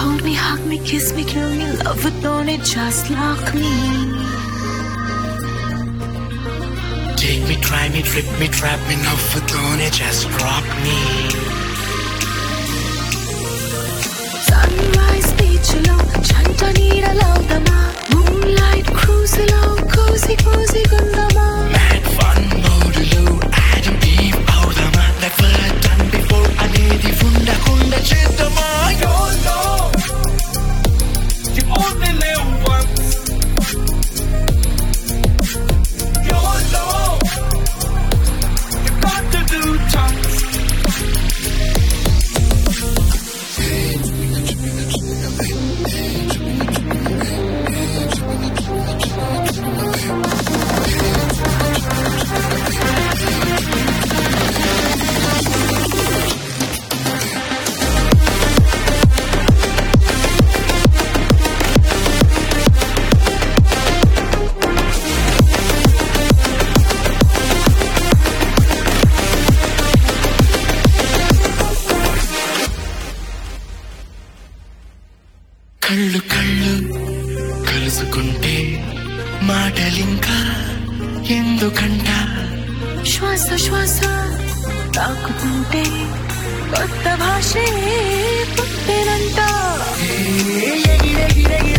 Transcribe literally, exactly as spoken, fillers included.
Hold me, hug me, kiss me, kill me, love it, don't it just like me. Take me, try me, trip me, trap me, love it, don't it just rock me. Sunrise beach lo, chanta needa laudama. Moonlight cruise lo, cozy cozy gundama. Mad fun mode lo, Adam Eve avudama. Never done before anedi unda kunda cheddama. You know you only live once. You know you got to do tons. కళ్ళు కళ్ళు కలుసుకుంటే మాటలింకా ఎందుకంట శ్వాస శ్వాస తాకుతుంటే కొత్త భాషే పుట్టేనంట. ఎగిరెగిరెగిరి